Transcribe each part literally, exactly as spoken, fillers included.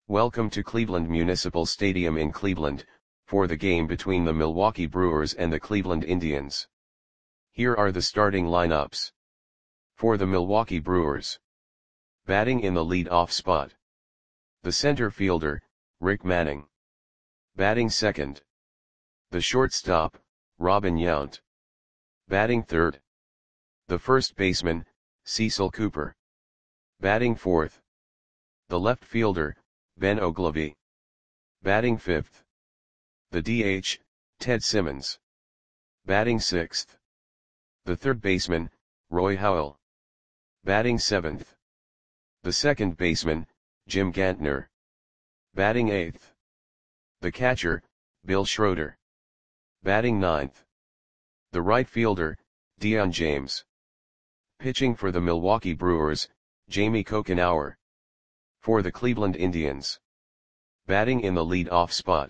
Welcome to Cleveland Municipal Stadium in Cleveland, for the game between the Milwaukee Brewers and the Cleveland Indians. Here are the starting lineups. For the Milwaukee Brewers. Batting in the lead-off spot. The center fielder, Rick Manning. Batting second. The shortstop, Robin Yount. Batting third. The first baseman, Cecil Cooper. Batting fourth. The left fielder, Ben Oglivie. Batting fifth. The D H, Ted Simmons. Batting sixth. The third baseman, Roy Howell. Batting seventh. The second baseman, Jim Gantner. Batting eighth. The catcher, Bill Schroeder. Batting ninth. The right fielder, Dion James. Pitching for the Milwaukee Brewers, Jamie Kokenauer. For the Cleveland Indians. Batting in the lead-off spot.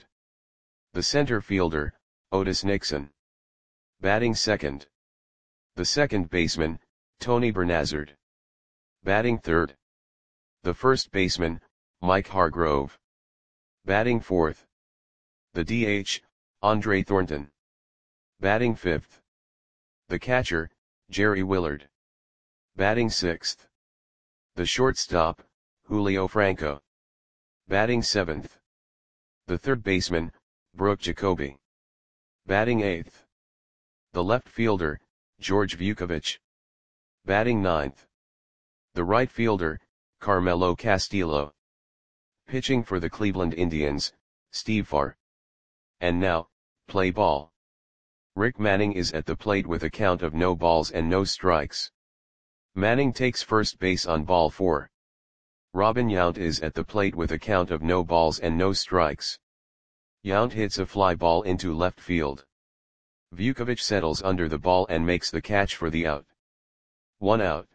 The center fielder, Otis Nixon. Batting second. The second baseman, Tony Bernazard. Batting third. The first baseman, Mike Hargrove. Batting fourth. The D H, Andre Thornton. Batting fifth. The catcher, Jerry Willard. Batting sixth. The shortstop, Julio Franco. Batting seventh. The third baseman, Brooke Jacoby. Batting eighth. The left fielder, George Vukovich. Batting ninth. The right fielder, Carmelo Castillo. Pitching for the Cleveland Indians, Steve Farr. And now, play ball. Rick Manning is at the plate with a count of no balls and no strikes. Manning takes first base on ball four. Robin Yount is at the plate with a count of no balls and no strikes. Yount hits a fly ball into left field. Vukovich settles under the ball and makes the catch for the out. One out.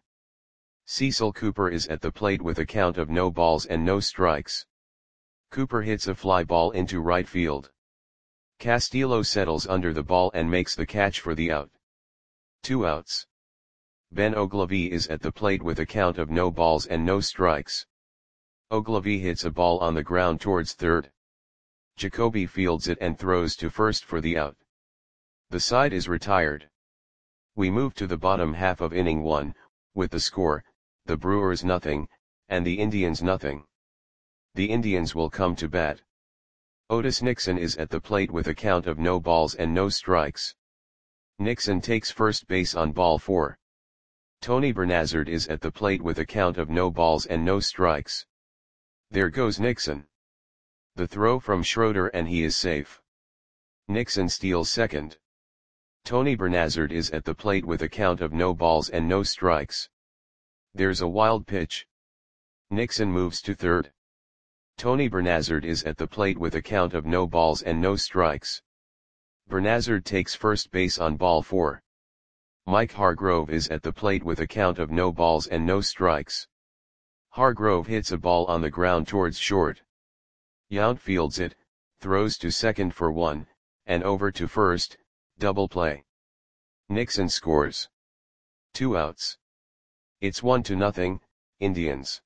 Cecil Cooper is at the plate with a count of no balls and no strikes. Cooper hits a fly ball into right field. Castillo settles under the ball and makes the catch for the out. Two outs. Ben Oglivie is at the plate with a count of no balls and no strikes. Oglivie hits a ball on the ground towards third. Jacoby fields it and throws to first for the out. The side is retired. We move to the bottom half of inning one, with the score, the Brewers nothing, and the Indians nothing. The Indians will come to bat. Otis Nixon is at the plate with a count of no balls and no strikes. Nixon takes first base on ball four. Tony Bernazard is at the plate with a count of no balls and no strikes. There goes Nixon. The throw from Schroeder and he is safe. Nixon steals second. Tony Bernazard is at the plate with a count of no balls and no strikes. There's a wild pitch. Nixon moves to third. Tony Bernazard is at the plate with a count of no balls and no strikes. Bernazard takes first base on ball four. Mike Hargrove is at the plate with a count of no balls and no strikes. Hargrove hits a ball on the ground towards short. Yount fields it, throws to second for one, and over to first, double play. Nixon scores. Two outs. It's one to nothing, Indians.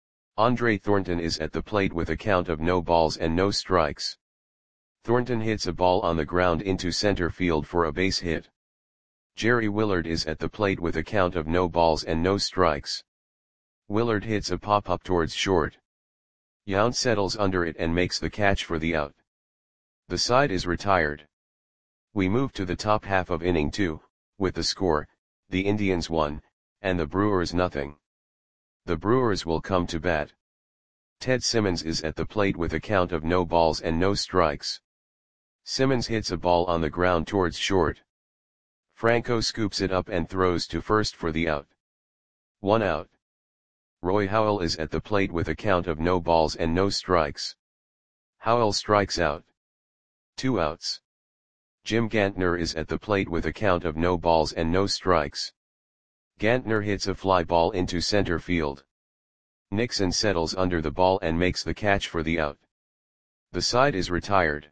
Andre Thornton is at the plate with a count of no balls and no strikes. Thornton hits a ball on the ground into center field for a base hit. Jerry Willard is at the plate with a count of no balls and no strikes. Willard hits a pop-up towards short. Yount settles under it and makes the catch for the out. The side is retired. We move to the top half of inning two, with the score, the Indians one, and the Brewers nothing. The Brewers will come to bat. Ted Simmons is at the plate with a count of no balls and no strikes. Simmons hits a ball on the ground towards short. Franco scoops it up and throws to first for the out. One out. Roy Howell is at the plate with a count of no balls and no strikes. Howell strikes out. Two outs. Jim Gantner is at the plate with a count of no balls and no strikes. Gantner hits a fly ball into center field. Nixon settles under the ball and makes the catch for the out. The side is retired.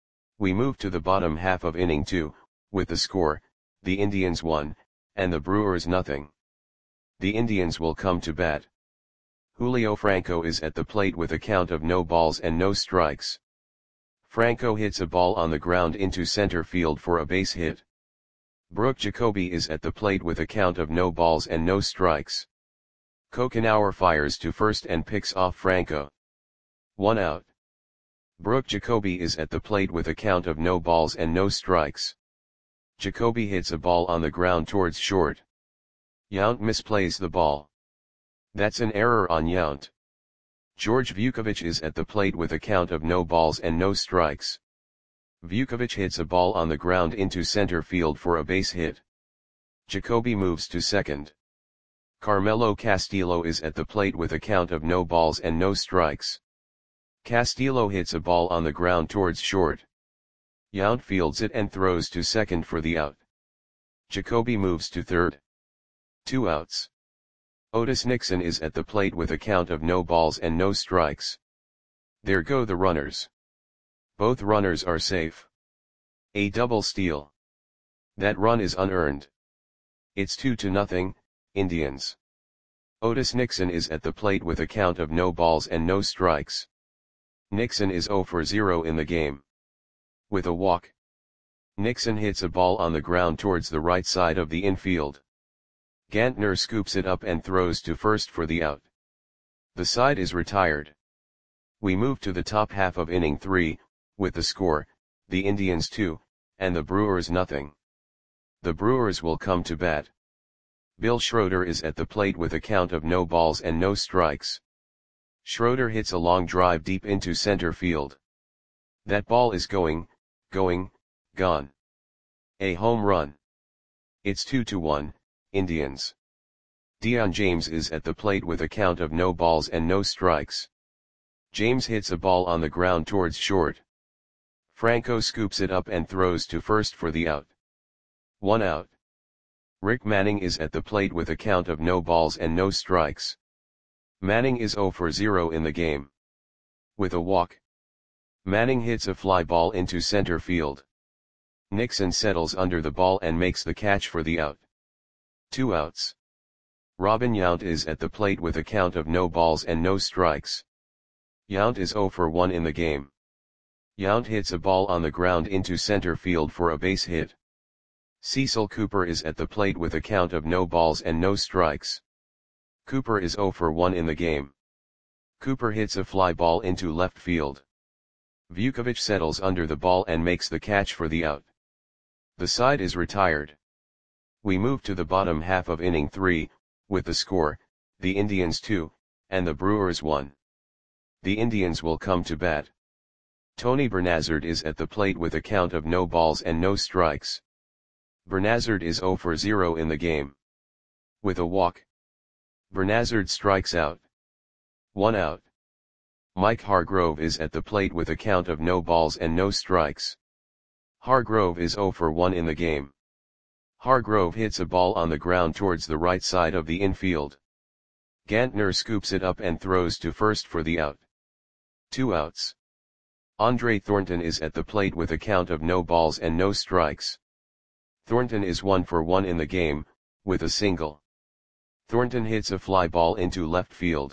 We move to the bottom half of inning two, with the score, the Indians one, and the Brewers nothing. The Indians will come to bat. Julio Franco is at the plate with a count of no balls and no strikes. Franco hits a ball on the ground into center field for a base hit. Brooke Jacoby is at the plate with a count of no balls and no strikes. Kokenauer fires to first and picks off Franco. One out. Brooke Jacoby is at the plate with a count of no balls and no strikes. Jacoby hits a ball on the ground towards short. Yount misplays the ball. That's an error on Yount. George Vukovic is at the plate with a count of no balls and no strikes. Vukovic hits a ball on the ground into center field for a base hit. Jacoby moves to second. Carmelo Castillo is at the plate with a count of no balls and no strikes. Castillo hits a ball on the ground towards short. Yount fields it and throws to second for the out. Jacoby moves to third. Two outs. Otis Nixon is at the plate with a count of no balls and no strikes. There go the runners. Both runners are safe. A double steal. That run is unearned. It's two to nothing, Indians. Otis Nixon is at the plate with a count of no balls and no strikes. Nixon is zero for zero in the game. With a walk. Nixon hits a ball on the ground towards the right side of the infield. Gantner scoops it up and throws to first for the out. The side is retired. We move to the top half of inning three, with the score, the Indians two, and the Brewers nothing. The Brewers will come to bat. Bill Schroeder is at the plate with a count of no balls and no strikes. Schroeder hits a long drive deep into center field. That ball is going, going, gone. A home run. It's two to one, Indians. Dion James is at the plate with a count of no balls and no strikes. James hits a ball on the ground towards short. Franco scoops it up and throws to first for the out. One out. Rick Manning is at the plate with a count of no balls and no strikes. Manning is zero for zero in the game. With a walk. Manning hits a fly ball into center field. Nixon settles under the ball and makes the catch for the out. Two outs. Robin Yount is at the plate with a count of no balls and no strikes. Yount is zero for one in the game. Yount hits a ball on the ground into center field for a base hit. Cecil Cooper is at the plate with a count of no balls and no strikes. Cooper is zero for one in the game. Cooper hits a fly ball into left field. Vukovic settles under the ball and makes the catch for the out. The side is retired. We move to the bottom half of inning three, with the score, the Indians two, and the Brewers one. The Indians will come to bat. Tony Bernazard is at the plate with a count of no balls and no strikes. Bernazard is zero for zero in the game. With a walk. Bernazard strikes out. One out. Mike Hargrove is at the plate with a count of no balls and no strikes. Hargrove is zero for one in the game. Hargrove hits a ball on the ground towards the right side of the infield. Gantner scoops it up and throws to first for the out. Two outs. Andre Thornton is at the plate with a count of no balls and no strikes. Thornton is one for one in the game, with a single. Thornton hits a fly ball into left field.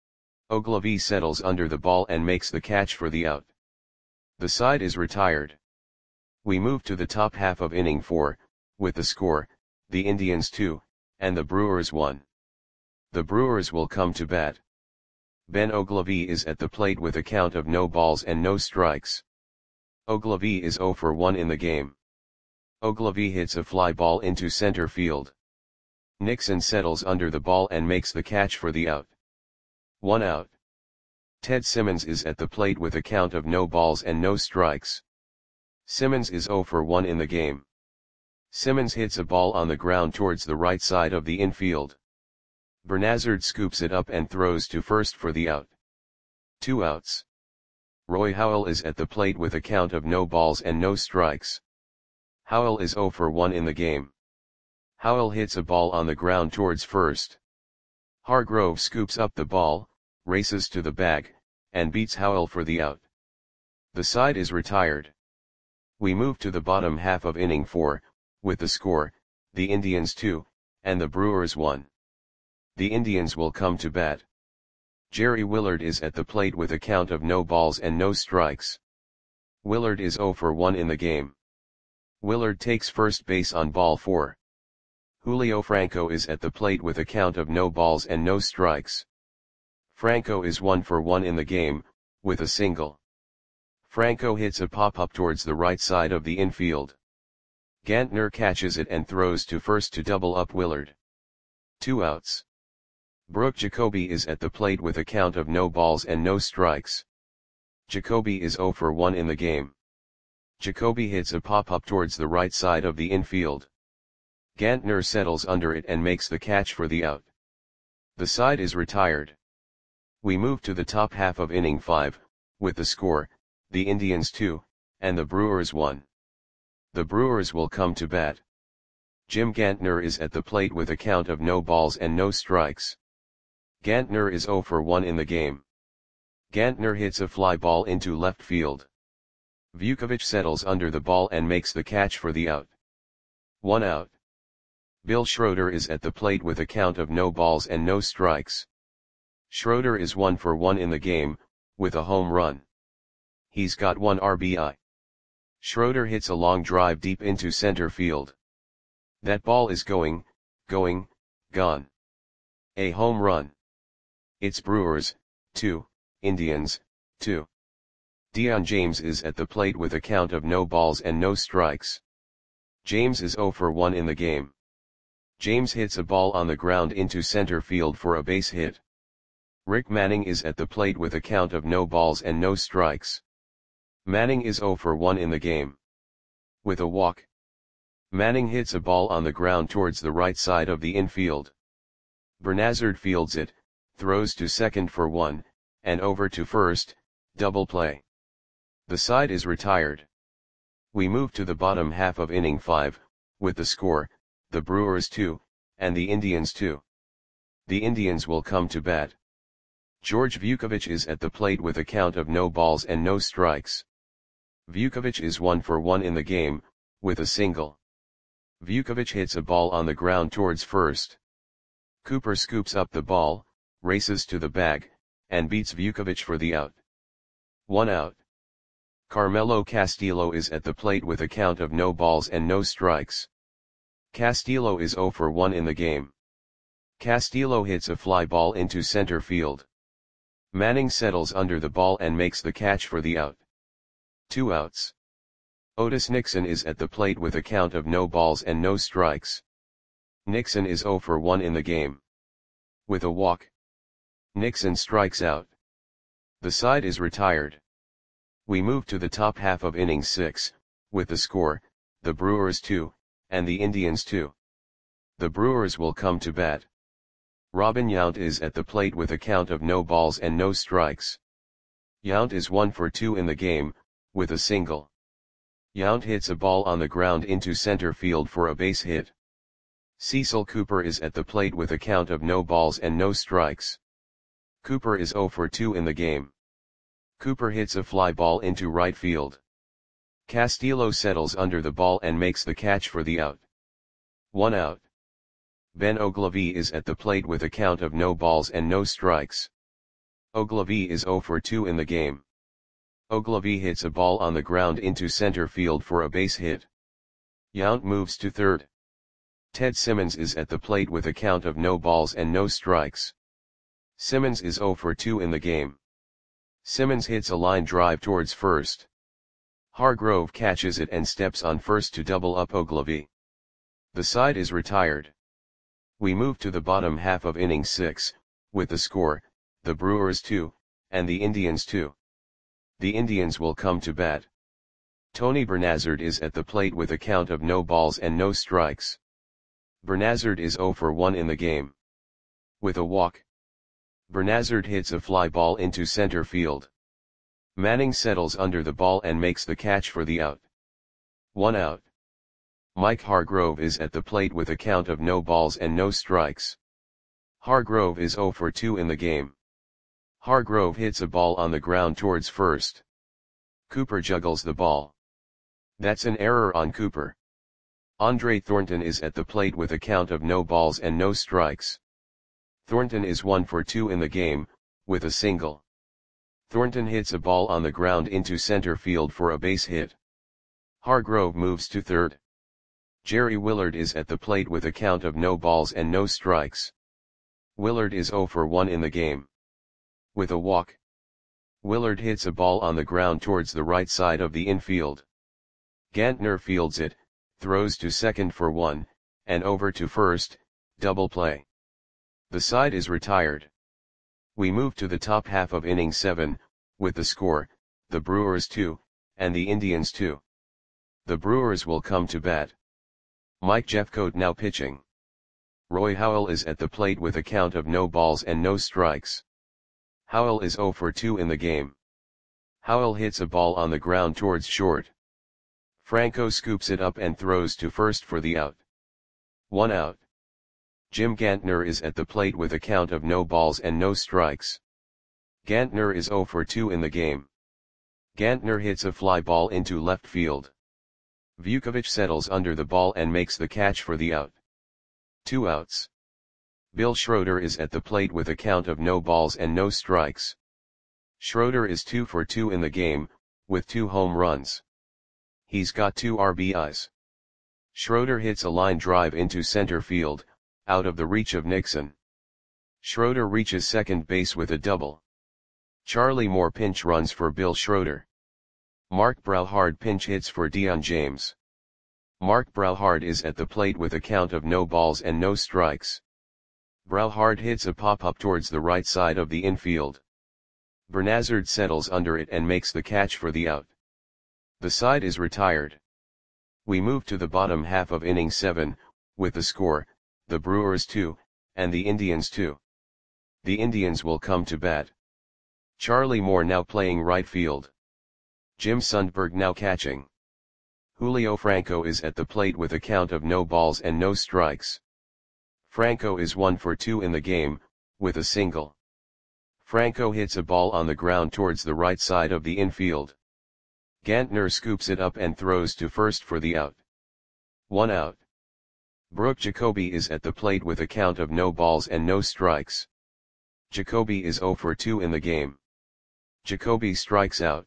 Ogilvie settles under the ball and makes the catch for the out. The side is retired. We move to the top half of inning four, with the score, the Indians two, and the Brewers one. The Brewers will come to bat. Ben Ogilvie is at the plate with a count of no balls and no strikes. Ogilvie is zero for one in the game. Ogilvie hits a fly ball into center field. Nixon settles under the ball and makes the catch for the out. One out. Ted Simmons is at the plate with a count of no balls and no strikes. Simmons is zero for one in the game. Simmons hits a ball on the ground towards the right side of the infield. Bernazard scoops it up and throws to first for the out. Two outs. Roy Howell is at the plate with a count of no balls and no strikes. Howell is zero for one in the game. Howell hits a ball on the ground towards first. Hargrove scoops up the ball, races to the bag, and beats Howell for the out. The side is retired. We move to the bottom half of inning four, with the score, the Indians two, and the Brewers one. The Indians will come to bat. Jerry Willard is at the plate with a count of no balls and no strikes. Willard is zero for one in the game. Willard takes first base on ball four. Julio Franco is at the plate with a count of no balls and no strikes. Franco is one for one in the game, with a single. Franco hits a pop-up towards the right side of the infield. Gantner catches it and throws to first to double up Willard. Two outs. Brooke Jacoby is at the plate with a count of no balls and no strikes. Jacoby is zero for one in the game. Jacoby hits a pop-up towards the right side of the infield. Gantner settles under it and makes the catch for the out. The side is retired. We move to the top half of inning five, with the score, the Indians two, and the Brewers one. The Brewers will come to bat. Jim Gantner is at the plate with a count of no balls and no strikes. Gantner is zero for one in the game. Gantner hits a fly ball into left field. Vukovich settles under the ball and makes the catch for the out. One out. Bill Schroeder is at the plate with a count of no balls and no strikes. Schroeder is one for one in the game, with a home run. He's got one R B I. Schroeder hits a long drive deep into center field. That ball is going, going, gone. A home run. It's Brewers, two, Indians, two. Dion James is at the plate with a count of no balls and no strikes. James is zero for one in the game. James hits a ball on the ground into center field for a base hit. Rick Manning is at the plate with a count of no balls and no strikes. Manning is zero for one in the game. With a walk. Manning hits a ball on the ground towards the right side of the infield. Bernazard fields it, throws to second for one, and over to first, double play. The side is retired. We move to the bottom half of inning five, with the score, the Brewers two, and the Indians two. The Indians will come to bat. George Vukovich is at the plate with a count of no balls and no strikes. Vukovich is one for one in the game, with a single. Vukovich hits a ball on the ground towards first. Cooper scoops up the ball, races to the bag, and beats Vukovich for the out. One out. Carmelo Castillo is at the plate with a count of no balls and no strikes. Castillo is zero for one in the game. Castillo hits a fly ball into center field. Manning settles under the ball and makes the catch for the out. Two outs. Otis Nixon is at the plate with a count of no balls and no strikes. Nixon is zero for one in the game. With a walk. Nixon strikes out. The side is retired. We move to the top half of inning six, with the score, the Brewers two, and the Indians two. The Brewers will come to bat. Robin Yount is at the plate with a count of no balls and no strikes. Yount is one for two in the game, with a single. Yount hits a ball on the ground into center field for a base hit. Cecil Cooper is at the plate with a count of no balls and no strikes. Cooper is zero for two in the game. Cooper hits a fly ball into right field. Castillo settles under the ball and makes the catch for the out. One out. Ben Ogilvie is at the plate with a count of no balls and no strikes. Ogilvie is zero for two in the game. Ogilvie hits a ball on the ground into center field for a base hit. Yount moves to third. Ted Simmons is at the plate with a count of no balls and no strikes. Simmons is zero for two in the game. Simmons hits a line drive towards first. Hargrove catches it and steps on first to double up Ogilvie. The side is retired. We move to the bottom half of inning six, with the score, the Brewers two, and the Indians two. The Indians will come to bat. Tony Bernazard is at the plate with a count of no balls and no strikes. Bernazard is zero for one in the game. With a walk. Bernazard hits a fly ball into center field. Manning settles under the ball and makes the catch for the out. One out. Mike Hargrove is at the plate with a count of no balls and no strikes. Hargrove is zero for two in the game. Hargrove hits a ball on the ground towards first. Cooper juggles the ball. That's an error on Cooper. Andre Thornton is at the plate with a count of no balls and no strikes. Thornton is one for two in the game, with a single. Thornton hits a ball on the ground into center field for a base hit. Hargrove moves to third. Jerry Willard is at the plate with a count of no balls and no strikes. Willard is zero for one in the game. With a walk, Willard hits a ball on the ground towards the right side of the infield. Gantner fields it, throws to second for one, and over to first, double play. The side is retired. We move to the top half of inning seven, with the score, the Brewers two, and the Indians two. The Brewers will come to bat. Mike Jeffcoat now pitching. Roy Howell is at the plate with a count of no balls and no strikes. Howell is zero for two in the game. Howell hits a ball on the ground towards short. Franco scoops it up and throws to first for the out. One out. Jim Gantner is at the plate with a count of no balls and no strikes. Gantner is zero for two in the game. Gantner hits a fly ball into left field. Vukovich settles under the ball and makes the catch for the out. Two outs. Bill Schroeder is at the plate with a count of no balls and no strikes. Schroeder is two for two in the game, with two home runs. He's got two R B Is. Schroeder hits a line drive into center field, out of the reach of Nixon. Schroeder reaches second base with a double. Charlie Moore pinch runs for Bill Schroeder. Mark Brauhard pinch hits for Dion James. Mark Brauhard is at the plate with a count of no balls and no strikes. Brauhard hits a pop-up towards the right side of the infield. Bernazard settles under it and makes the catch for the out. The side is retired. We move to the bottom half of inning seven, with the score, the Brewers two, and the Indians two. The Indians will come to bat. Charlie Moore now playing right field. Jim Sundberg now catching. Julio Franco is at the plate with a count of no balls and no strikes. Franco is one for two in the game, with a single. Franco hits a ball on the ground towards the right side of the infield. Gantner scoops it up and throws to first for the out. One out. Brooke Jacoby is at the plate with a count of no balls and no strikes. Jacoby is zero for two in the game. Jacoby strikes out.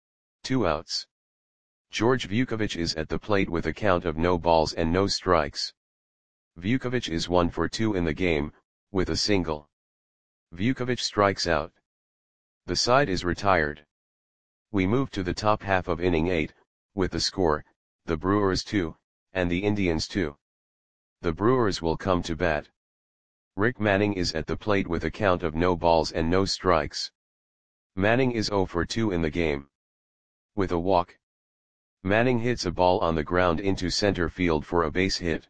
Two outs. George Vukovich is at the plate with a count of no balls and no strikes. Vukovich is one for two in the game, with a single. Vukovich strikes out. The side is retired. We move to the top half of inning eight, with the score, the Brewers two, and the Indians two. The Brewers will come to bat. Rick Manning is at the plate with a count of no balls and no strikes. Manning is zero for two in the game. With a walk, Manning hits a ball on the ground into center field for a base hit.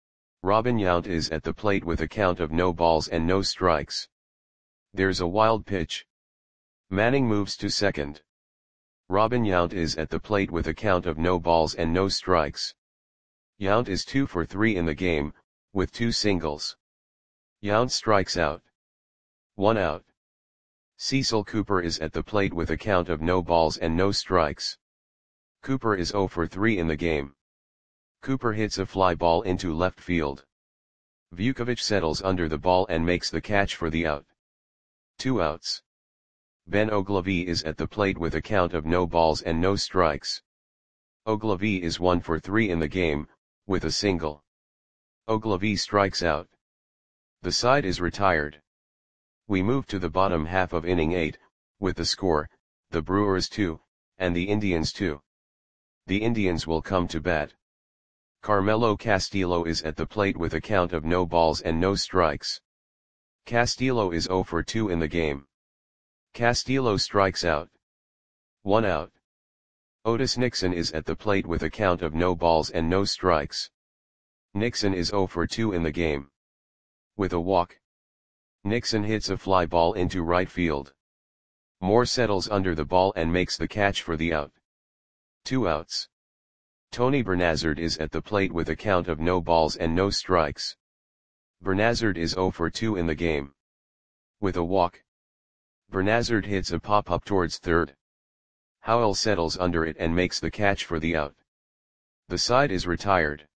Robin Yount is at the plate with a count of no balls and no strikes. There's a wild pitch. Manning moves to second. Robin Yount is at the plate with a count of no balls and no strikes. Yount is two for three in the game, with two singles. Yount strikes out. One out. Cecil Cooper is at the plate with a count of no balls and no strikes. Cooper is zero for three in the game. Cooper hits a fly ball into left field. Vukovich settles under the ball and makes the catch for the out. Two outs. Ben Ogilvie is at the plate with a count of no balls and no strikes. Ogilvie is one for three in the game, with a single. Ogilvie strikes out. The side is retired. We move to the bottom half of inning eight, with the score, the Brewers two, and the Indians two. The Indians will come to bat. Carmelo Castillo is at the plate with a count of no balls and no strikes. Castillo is zero for two in the game. Castillo strikes out. One out. Otis Nixon is at the plate with a count of no balls and no strikes. Nixon is zero for two in the game. With a walk, Nixon hits a fly ball into right field. Moore settles under the ball and makes the catch for the out. Two outs. Tony Bernazard is at the plate with a count of no balls and no strikes. Bernazard is zero for two in the game. With a walk, Bernazard hits a pop-up towards third. Howell settles under it and makes the catch for the out. The side is retired.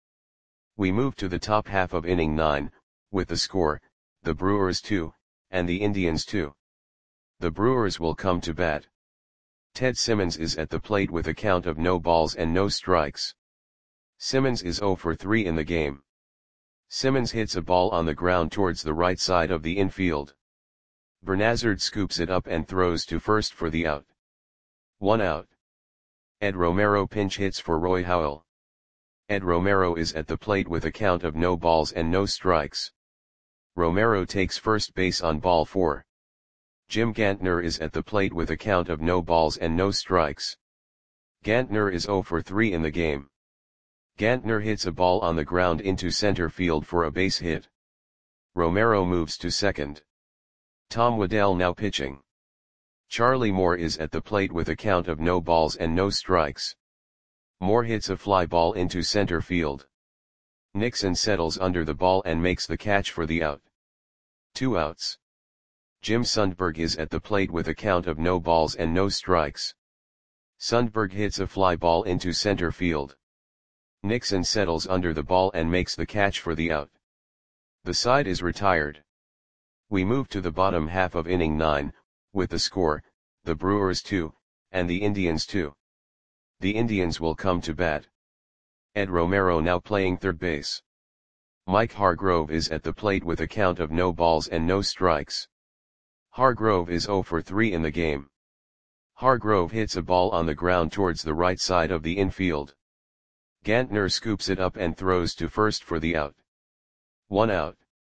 We move to the top half of inning nine, with the score, the Brewers two, and the Indians two. The Brewers will come to bat. Ted Simmons is at the plate with a count of no balls and no strikes. Simmons is zero for three in the game. Simmons hits a ball on the ground towards the right side of the infield. Bernazard scoops it up and throws to first for the out. One out. Ed Romero pinch hits for Roy Howell. Ed Romero is at the plate with a count of no balls and no strikes. Romero takes first base on ball four. Jim Gantner is at the plate with a count of no balls and no strikes. Gantner is zero for three in the game. Gantner hits a ball on the ground into center field for a base hit. Romero moves to second. Tom Waddell now pitching. Charlie Moore is at the plate with a count of no balls and no strikes. Moore hits a fly ball into center field. Nixon settles under the ball and makes the catch for the out. Two outs. Jim Sundberg is at the plate with a count of no balls and no strikes. Sundberg hits a fly ball into center field. Nixon settles under the ball and makes the catch for the out. The side is retired. We move to the bottom half of inning nine, with the score, the Brewers two, and the Indians two. The Indians will come to bat. Ed Romero now playing third base. Mike Hargrove is at the plate with a count of no balls and no strikes. Hargrove is zero for three in the game. Hargrove hits a ball on the ground towards the right side of the infield. Gantner scoops it up and throws to first for the out. One out.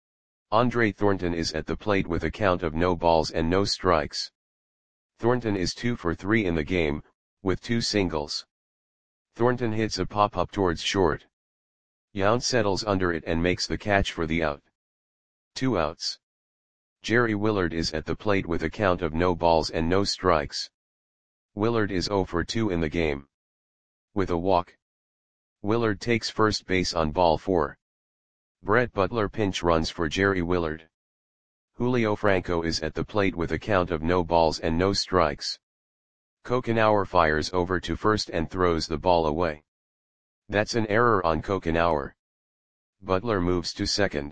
Andre Thornton is at the plate with a count of no balls and no strikes. Thornton is two for three in the game, with two singles. Thornton hits a pop-up towards short. Yount settles under it and makes the catch for the out. Two outs. Jerry Willard is at the plate with a count of no balls and no strikes. Willard is zero for two in the game. With a walk. Willard takes first base on ball four. Brett Butler pinch runs for Jerry Willard. Julio Franco is at the plate with a count of no balls and no strikes. Kokenauer fires over to first and throws the ball away. That's an error on Kokenauer. Butler moves to second.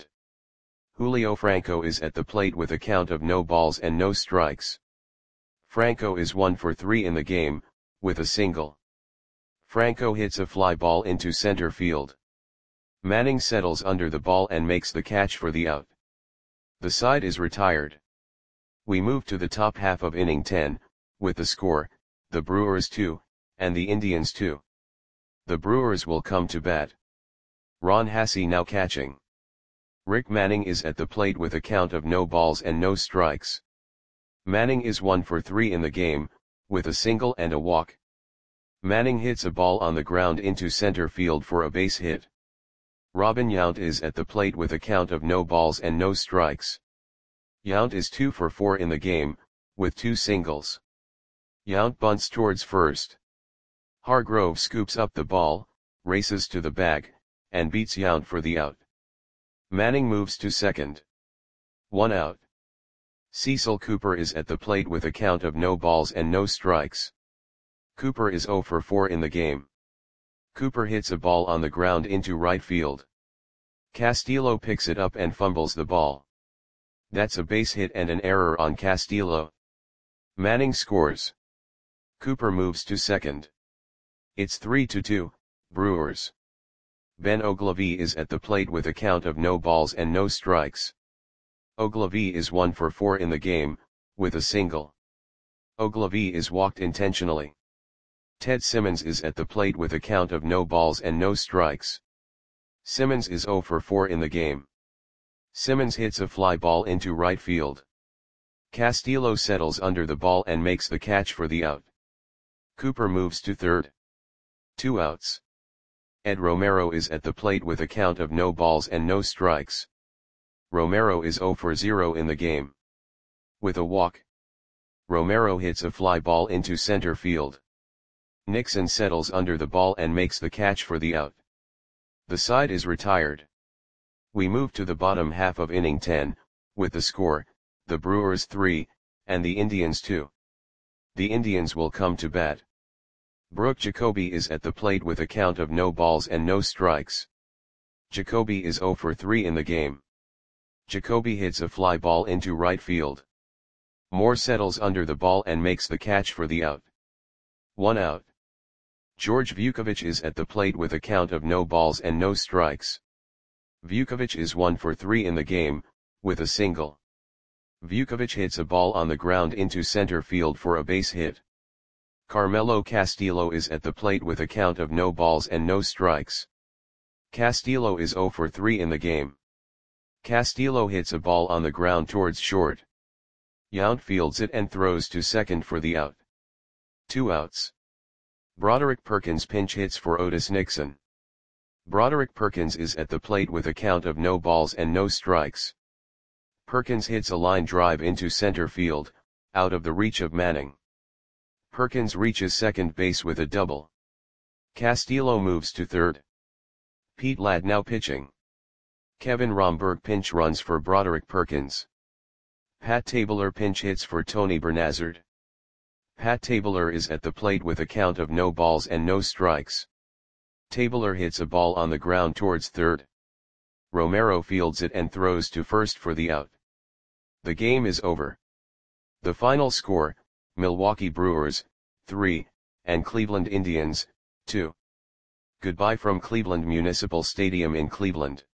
Julio Franco is at the plate with a count of no balls and no strikes. Franco is one for three in the game, with a single. Franco hits a fly ball into center field. Manning settles under the ball and makes the catch for the out. The side is retired. We move to the top half of inning ten, with the score, the Brewers two, and the Indians two. The Brewers will come to bat. Ron Hassey now catching. Rick Manning is at the plate with a count of no balls and no strikes. Manning is one for three in the game, with a single and a walk. Manning hits a ball on the ground into center field for a base hit. Robin Yount is at the plate with a count of no balls and no strikes. Yount is two for four in the game, with two singles. Yount bunts towards first. Hargrove scoops up the ball, races to the bag, and beats Yount for the out. Manning moves to second. One out. Cecil Cooper is at the plate with a count of no balls and no strikes. Cooper is zero for four in the game. Cooper hits a ball on the ground into right field. Castillo picks it up and fumbles the ball. That's a base hit and an error on Castillo. Manning scores. Cooper moves to second. It's three to two, Brewers. Ben Ogilvie is at the plate with a count of no balls and no strikes. Ogilvie is one for four in the game, with a single. Ogilvie is walked intentionally. Ted Simmons is at the plate with a count of no balls and no strikes. Simmons is zero for four in the game. Simmons hits a fly ball into right field. Castillo settles under the ball and makes the catch for the out. Cooper moves to third. Two outs. Ed Romero is at the plate with a count of no balls and no strikes. Romero is zero for zero in the game. With a walk. Romero hits a fly ball into center field. Nixon settles under the ball and makes the catch for the out. The side is retired. We move to the bottom half of inning ten, with the score, the Brewers three, and the Indians two. The Indians will come to bat. Brooke Jacoby is at the plate with a count of no balls and no strikes. Jacoby is zero for three in the game. Jacoby hits a fly ball into right field. Moore settles under the ball and makes the catch for the out. One out. George Vukovic is at the plate with a count of no balls and no strikes. Vukovic is one for three in the game, with a single. Vukovic hits a ball on the ground into center field for a base hit. Carmelo Castillo is at the plate with a count of no balls and no strikes. Castillo is zero for three in the game. Castillo hits a ball on the ground towards short. Yount fields it and throws to second for the out. Two outs. Broderick Perkins pinch hits for Otis Nixon. Broderick Perkins is at the plate with a count of no balls and no strikes. Perkins hits a line drive into center field, out of the reach of Manning. Perkins reaches second base with a double. Castillo moves to third. Pete Ladd now pitching. Kevin Romberg pinch runs for Broderick Perkins. Pat Tabler pinch hits for Tony Bernazard. Pat Tabler is at the plate with a count of no balls and no strikes. Tabler hits a ball on the ground towards third. Romero fields it and throws to first for the out. The game is over. The final score, Milwaukee Brewers, three, and Cleveland Indians, two. Goodbye from Cleveland Municipal Stadium in Cleveland.